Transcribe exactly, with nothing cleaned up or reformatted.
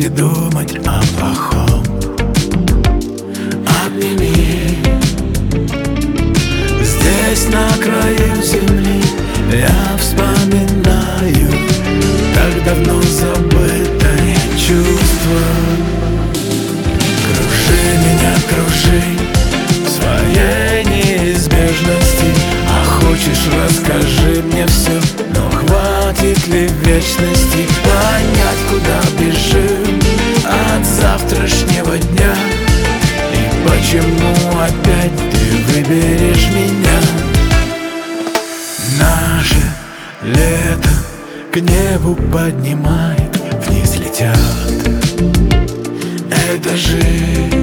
не думать о плохом. Обними. Здесь на краю земли я вспоминаю так давно забытое чувство. Кружи меня, кружи в своей неизбежности. А хочешь, расскажи мне все, но хватит ли вечности понять, куда бежим от завтрашнего дня? И почему опять ты выберешь меня? Наше лето к небу поднимает, вниз летят. Это жизнь.